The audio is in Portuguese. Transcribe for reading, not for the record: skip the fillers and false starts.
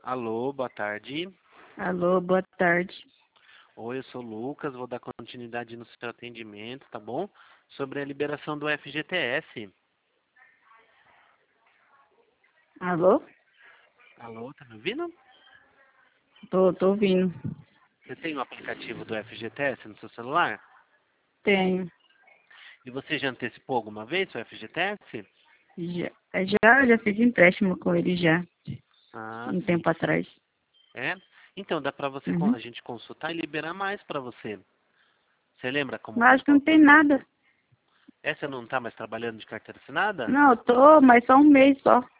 Alô, boa tarde. Alô, boa tarde. Oi, eu sou o Lucas, vou dar continuidade no seu atendimento, tá bom? Sobre a liberação do FGTS. Alô? Alô, tá me ouvindo? Tô ouvindo. Você tem o aplicativo do FGTS no seu celular? Tenho. E você já antecipou alguma vez o FGTS? Já fiz empréstimo com ele já, Ah, um sim. tempo atrás. É? Então dá pra você Uhum. a gente consultar e liberar mais pra você. Você lembra como Mas acho que não tem nada. Essa não tá mais trabalhando de carteira assinada? Não, eu tô, mas só um mês só.